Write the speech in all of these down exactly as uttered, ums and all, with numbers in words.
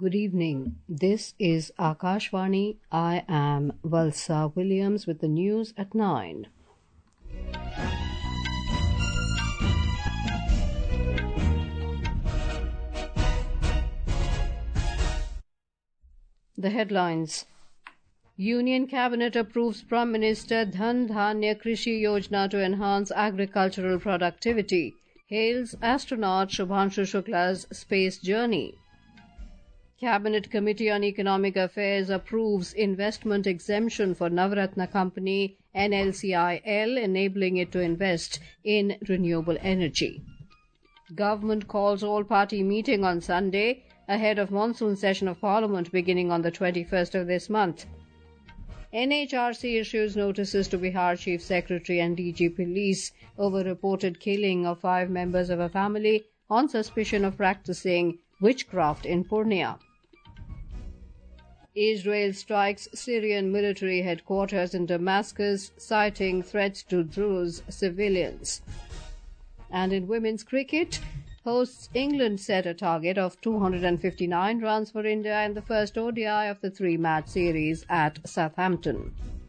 Good evening. This is Akashvani. I am Valsa Williams with the news at nine. The headlines. Union Cabinet approves Prime Minister Dhan Dhanya Krishi Yojana to enhance agricultural productivity. Hails astronaut Shubhanshu Shukla's space journey. Cabinet Committee on Economic Affairs approves investment exemption for Navratna Company N L C I L, enabling it to invest in renewable energy. Government calls all-party meeting on Sunday ahead of monsoon session of Parliament beginning on the twenty-first of this month. N H R C issues notices to Bihar Chief Secretary and D G Police over reported killing of five members of a family on suspicion of practicing witchcraft in Purnia. Israel strikes Syrian military headquarters in Damascus, citing threats to Druze civilians. And in women's cricket, hosts England set a target of two hundred fifty-nine runs for India in the first O D I of the three-match series at Southampton.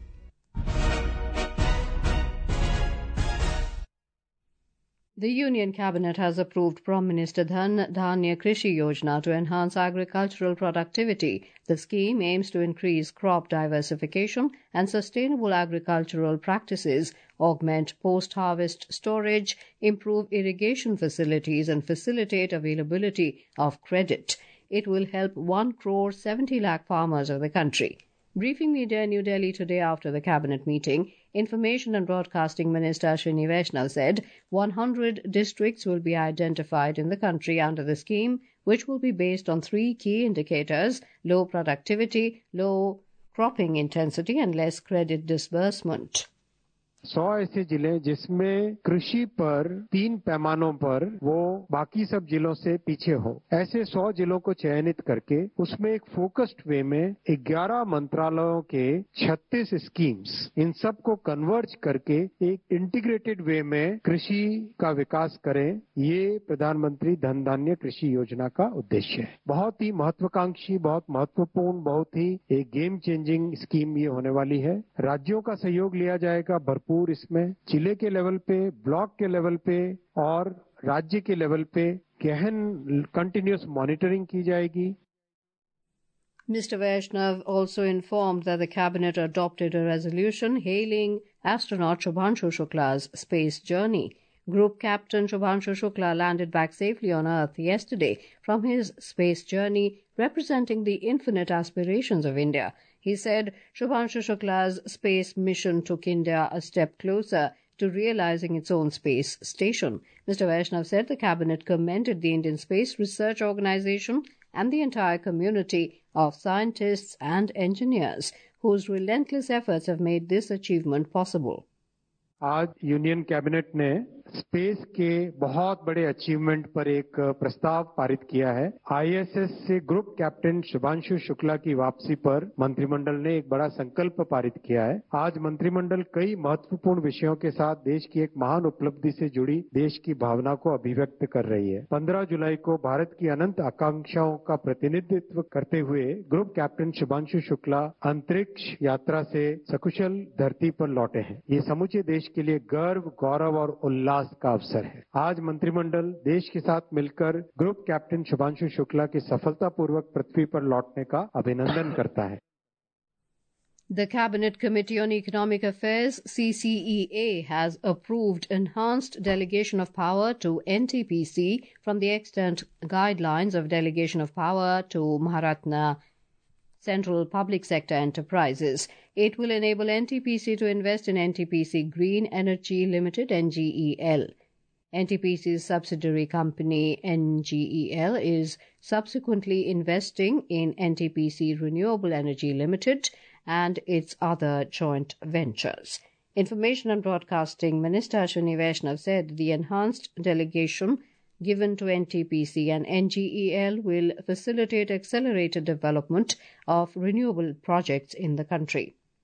The Union Cabinet has approved Prime Minister Dhan Dhanya Krishi Yojana to enhance agricultural productivity. The scheme aims to increase crop diversification and sustainable agricultural practices, augment post-harvest storage, improve irrigation facilities, and facilitate availability of credit. It will help one crore seventy lakh farmers of the country. Briefing media in New Delhi today after the cabinet meeting, Information and Broadcasting Minister Ashwini Vaishnav said one hundred districts will be identified in the country under the scheme, which will be based on three key indicators: low productivity, low cropping intensity, and less credit disbursement. सौ ऐसे जिले जिसमें कृषि पर तीन पैमानों पर वो बाकी सब जिलों से पीछे हो, ऐसे सौ जिलों को चयनित करके उसमें एक फोकस्ड वे में ग्यारह मंत्रालयों के छत्तीस स्कीम्स, इन सब को कन्वर्ज करके एक इंटीग्रेटेड वे में कृषि का विकास करें, ये प्रधानमंत्री धन धान्य कृषि योजना का उद्देश्य है। बहुत ही महत्वाकांक्षी, बहुत महत्वपूर्ण, बहुत ही एक गेम चेंजिंग स्कीम ये होने वाली है। राज्यों का सहयोग लिया जाएगा भरपूर इसमें, जिले के लेवल पे, ब्लॉक के लेवल पे और राज्य के लेवल पे गहन कंटिन्यूअस मॉनिटरिंग की जाएगी। Mister Vaishnav also informed that the cabinet adopted a resolution hailing astronaut Shubhanshu Shukla's space journey. Group Captain Shubhanshu Shukla landed back safely on Earth yesterday from his space journey, representing the infinite aspirations of India. He said Shubhanshu Shukla's space mission took India a step closer to realizing its own space station. Mister Vaishnav said the cabinet commended the Indian Space Research Organization and the entire community of scientists and engineers whose relentless efforts have made this achievement possible. आज union cabinet ने space के बहुत बड़े achievement पर एक प्रस्ताव पारित किया है। आईएसएस से ग्रुप कैप्टन शुभांशु शुक्ला की वापसी पर मंत्रिमंडल ने एक बड़ा संकल्प पारित किया है। आज मंत्रिमंडल कई महत्वपूर्ण विषयों के साथ देश की एक महान उपलब्धि से जुड़ी देश की भावना को अभिव्यक्त कर रही है। पंद्रह जुलाई को भारत की अनंत आकांक्षाओं का प्रतिनिधित्व करते हुए ग्रुप कैप्टन शुभांशु शुक्ला अंतरिक्ष यात्रा से सकुशल धरती पर लौटे हैं। ये समूचे देश के लिए गर्व, गौरव और उल्लास का अवसर है। आज मंत्रिमंडल देश के साथ मिलकर ग्रुप कैप्टन शुभांशु शुक्ला के सफलतापूर्वक पृथ्वी पर लौटने का अभिनंदन करता है। The Cabinet Committee on Economic Affairs, C C E A, has approved enhanced delegation of power to N T P C from the extant guidelines of delegation of power to Maharatna Central Public Sector Enterprises. It will enable N T P C to invest in N T P C Green Energy Limited, N G E L. N T P C's subsidiary company, N G E L, is subsequently investing in N T P C Renewable Energy Limited and its other joint ventures. Information and Broadcasting Minister Ashwini Vaishnav said the enhanced delegation given to N T P C and N G E L will facilitate accelerated development of renewable projects in the country.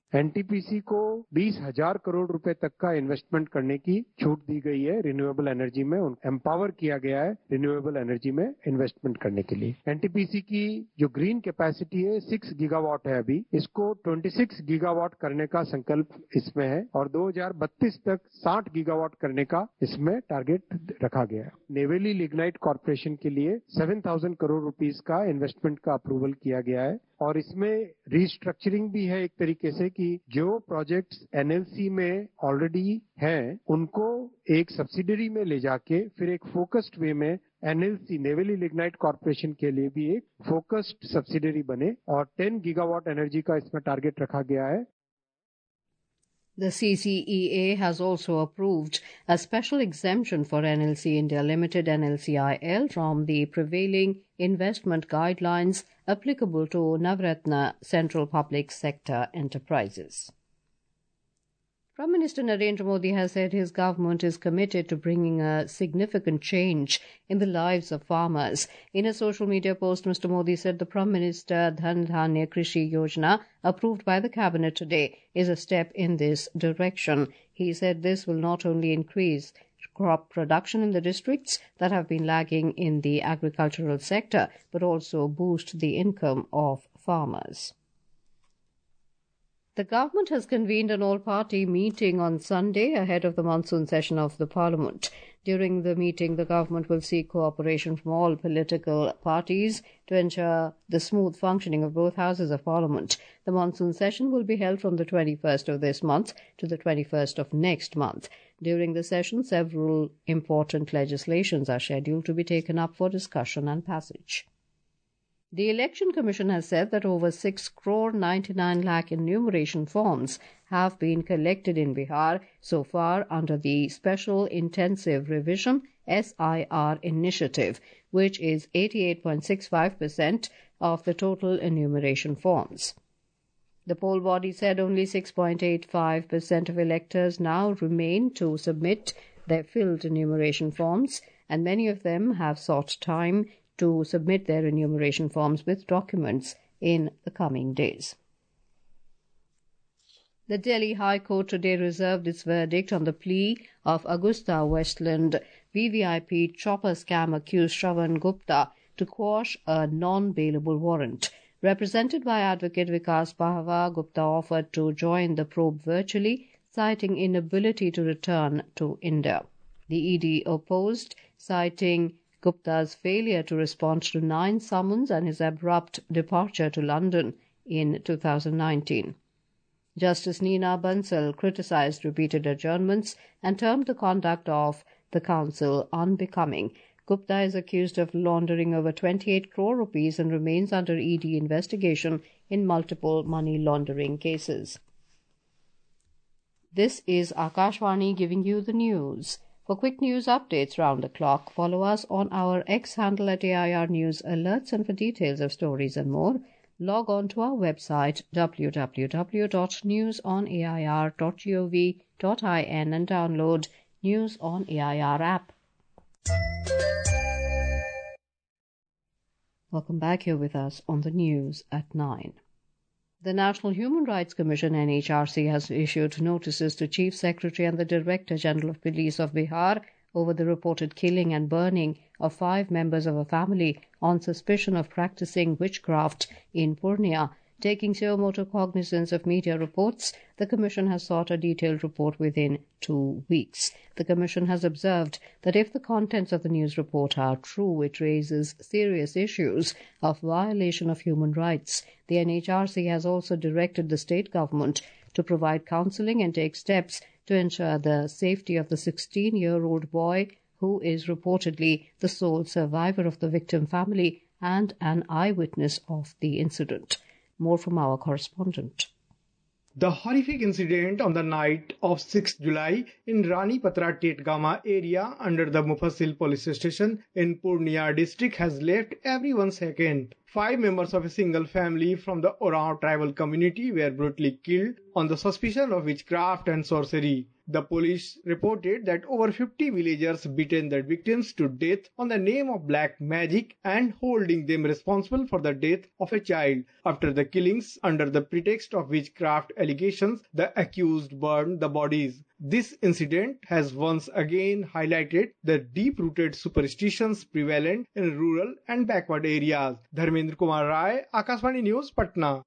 NTPC को बीस हजार करोड़ रुपए तक का investment करने की छूट दी गई है रिन्यूएबल एनर्जी में, एम्पावर किया गया है रिन्यूएबल एनर्जी में इन्वेस्टमेंट करने के लिए। एनटीपीसी की जो ग्रीन कैपेसिटी है सिक्स गीगावाट है, अभी इसको छब्बीस गीगावाट करने का संकल्प इसमें है और दो हजार बत्तीस तक साठ गीगावाट करने का इसमें टारगेट रखा गया है। नेवेली लिग्नाइट कॉर्पोरेशन के लिए सात हज़ार करोड़ रुपीस का इन्वेस्टमेंट का अप्रूवल किया गया है और इसमें रीस्ट्रक्चरिंग भी है एक तरीके से कि जो प्रोजेक्ट्स एनएलसी में ऑलरेडी हैं उनको एक सब्सिडरी में ले जाके फिर एक फोकस्ड वे में एनएलसी नेवेली लिग्नाइट कॉर्पोरेशन के लिए भी एक फोकस्ड सब्सिडरी बने और दस गीगावाट एनर्जी का इसमें टारगेट रखा गया है। The C C E A has also approved a special exemption for N L C India Limited N L C I L from the prevailing investment guidelines applicable to Navratna Central Public Sector Enterprises. Prime Minister Narendra Modi has said his government is committed to bringing a significant change in the lives of farmers. In a social media post, Mister Modi said the Prime Minister Dhan Dhanya Krishi Yojana, approved by the Cabinet today, is a step in this direction. He said this will not only increase crop production in the districts that have been lagging in the agricultural sector, but also boost the income of farmers. The government has convened an all-party meeting on Sunday ahead of the monsoon session of the Parliament. During the meeting, the government will seek cooperation from all political parties to ensure the smooth functioning of both houses of Parliament. The monsoon session will be held from the twenty-first of this month to the twenty-first of next month. During the session, several important legislations are scheduled to be taken up for discussion and passage. The Election Commission has said that over six crore ninety-nine lakh enumeration forms have been collected in Bihar so far under the Special Intensive Revision S I R initiative, which is eighty-eight point six five percent of the total enumeration forms. The poll body said only six point eight five percent of electors now remain to submit their filled enumeration forms, and many of them have sought time to submit their enumeration forms with documents in the coming days. The Delhi High Court today reserved its verdict on the plea of Augusta Westland V V I P chopper scam accused Shravan Gupta to quash a non-bailable warrant. Represented by Advocate Vikas Pahwa, Gupta offered to join the probe virtually, citing inability to return to India. The E D opposed, citing Gupta's failure to respond to nine summons and his abrupt departure to London in two thousand nineteen. Justice Neena Bansal criticized repeated adjournments and termed the conduct of the council unbecoming. Gupta is accused of laundering over twenty-eight crore rupees and remains under E D investigation in multiple money laundering cases. This is Akashvani giving you the news. For quick news updates round the clock, follow us on our X handle at A I R News Alerts, and for details of stories and more, log on to our website w w w dot news on a i r dot gov dot in and download News on A I R app. Welcome back here with us on the news at nine. The National Human Rights Commission N H R C has issued notices to Chief Secretary and the Director General of Police of Bihar over the reported killing and burning of five members of a family on suspicion of practicing witchcraft in Purnia. Taking suo motu cognizance of media reports, the Commission has sought a detailed report within two weeks. The Commission has observed that if the contents of the news report are true, it raises serious issues of violation of human rights. The N H R C has also directed the state government to provide counselling and take steps to ensure the safety of the sixteen-year-old boy who is reportedly the sole survivor of the victim family and an eyewitness of the incident. More from our correspondent. The horrific incident on the night of sixth July in Rani Patra Tetgama area under the Mufassil police station in Purnia district has left everyone shaken. Five members of a single family from the Oraon tribal community were brutally killed on the suspicion of witchcraft and sorcery. The police reported that over fifty villagers beaten their victims to death on the name of black magic and holding them responsible for the death of a child. After the killings, under the pretext of witchcraft allegations, the accused burned the bodies. This incident has once again highlighted the deep-rooted superstitions prevalent in rural and backward areas. Dharmendra Kumar Rai, Akashvani News, Patna.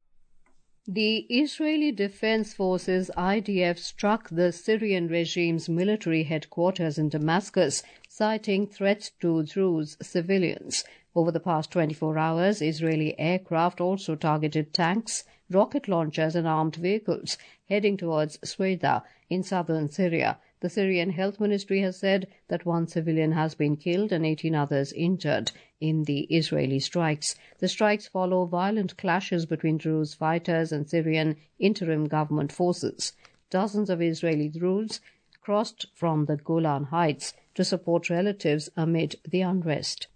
The Israeli Defense Forces I D F struck the Syrian regime's military headquarters in Damascus, citing threats to Druze civilians. Over the past twenty-four hours, Israeli aircraft also targeted tanks, rocket launchers and armed vehicles heading towards Sweda in southern Syria. The Syrian Health Ministry has said that one civilian has been killed and eighteen others injured in the Israeli strikes. The strikes follow violent clashes between Druze fighters and Syrian interim government forces. Dozens of Israeli Druze crossed from the Golan Heights to support relatives amid the unrest.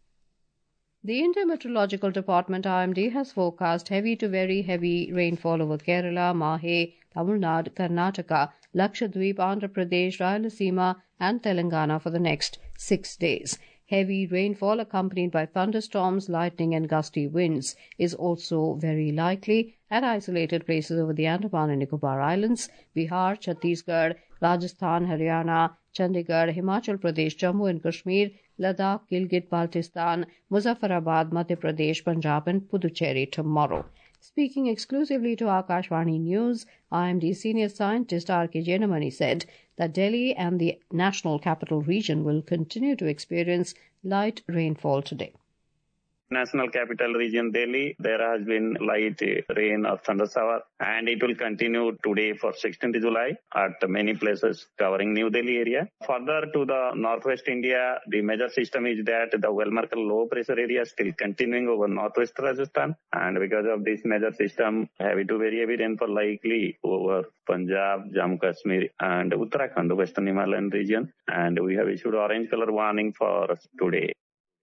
The Indian Meteorological Department I M D has forecast heavy to very heavy rainfall over Kerala, Mahe, Tamil Nadu, Karnataka, Lakshadweep, Andhra Pradesh, Rayalaseema and Telangana for the next six days. Heavy rainfall accompanied by thunderstorms, lightning and gusty winds is also very likely at isolated places over the Andaman and Nicobar Islands, Bihar, Chhattisgarh, Rajasthan, Haryana, Chandigarh, Himachal Pradesh, Jammu and Kashmir, Ladakh, Gilgit-Baltistan, Muzaffarabad, Madhya Pradesh, Punjab and Puducherry tomorrow. Speaking exclusively to Akashvani News, I M D senior scientist R K Jenamani said that Delhi and the National Capital Region will continue to experience light rainfall today. National Capital Region Delhi, there has been light rain or thunder shower, and it will continue today for sixteenth July at many places covering New Delhi area. Further to the northwest India, the major system is that the well-marked low pressure area is still continuing over northwest Rajasthan, and because of this major system, heavy to very heavy rainfall likely over Punjab, Jammu Kashmir and Uttarakhand, Western Himalayan region, and we have issued orange color warning for today.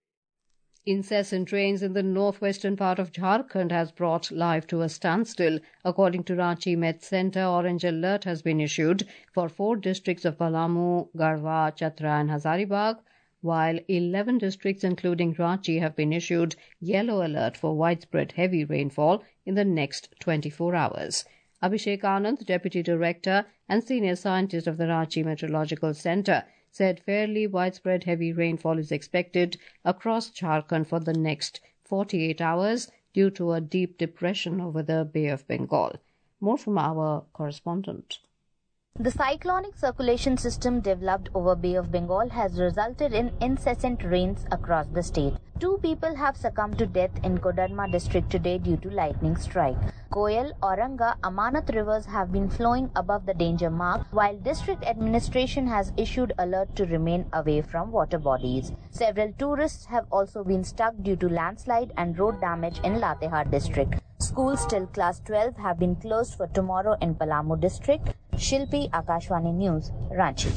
Incessant rains in the northwestern part of Jharkhand has brought life to a standstill. According to Ranchi Met Centre, orange alert has been issued for four districts of Palamu, Garhwa, Chatra and Hazaribagh, while eleven districts including Ranchi have been issued yellow alert for widespread heavy rainfall in the next twenty-four hours. Abhishek Anand, Deputy Director and Senior Scientist of the Ranchi Meteorological Centre, said fairly widespread heavy rainfall is expected across Jharkhand for the next forty-eight hours due to a deep depression over the Bay of Bengal. More from our correspondent. The cyclonic circulation system developed over Bay of Bengal has resulted in incessant rains across the state. Two people have succumbed to death in Kodarma district today due to lightning strike. Koyal, Auranga, Amanat rivers have been flowing above the danger mark, while district administration has issued alert to remain away from water bodies. Several tourists have also been stuck due to landslide and road damage in Latehar district. Schools till class twelve have been closed for tomorrow in Palamu district. Shilpi, Akashvani News, Ranchi.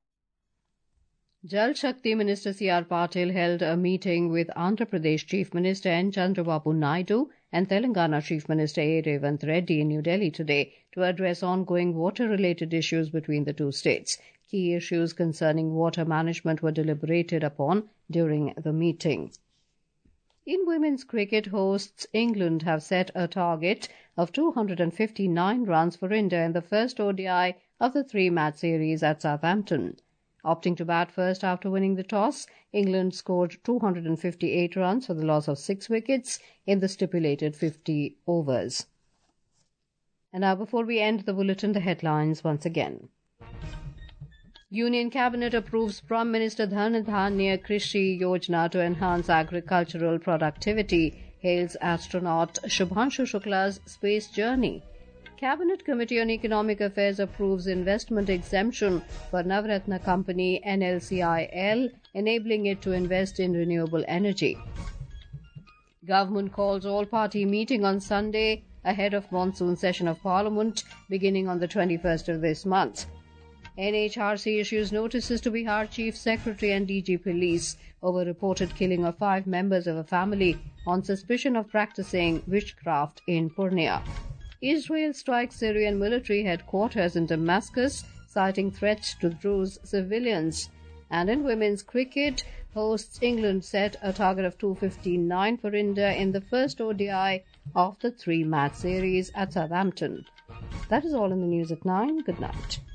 Jal Shakti Minister C R Patil held a meeting with Andhra Pradesh Chief Minister N. Chandrababu Naidu and Telangana Chief Minister A. Revant Reddy in New Delhi today to address ongoing water-related issues between the two states. Key issues concerning water management were deliberated upon during the meeting. In women's cricket, hosts England have set a target of two hundred fifty-nine runs for India in the first O D I of the three-match series at Southampton. Opting to bat first after winning the toss, England scored two hundred fifty-eight runs for the loss of six wickets in the stipulated fifty overs. And now, before we end the bulletin, the headlines once again. Union Cabinet approves Prime Minister Dhan Dhanya Krishi Yojana to enhance agricultural productivity, hails astronaut Shubhanshu Shukla's space journey. Cabinet Committee on Economic Affairs approves investment exemption for Navratna Company N L C I L, enabling it to invest in renewable energy. Government calls all-party meeting on Sunday ahead of monsoon session of Parliament beginning on the twenty-first of this month. N H R C issues notices to Bihar Chief Secretary and D G Police over reported killing of five members of a family on suspicion of practicing witchcraft in Purnia. Israel strikes Syrian military headquarters in Damascus, citing threats to Drew's civilians. And in women's cricket, hosts England set a target of two fifty-nine for India in the first O D I of the three-match series at Southampton. That is all in the news at nine. Good night.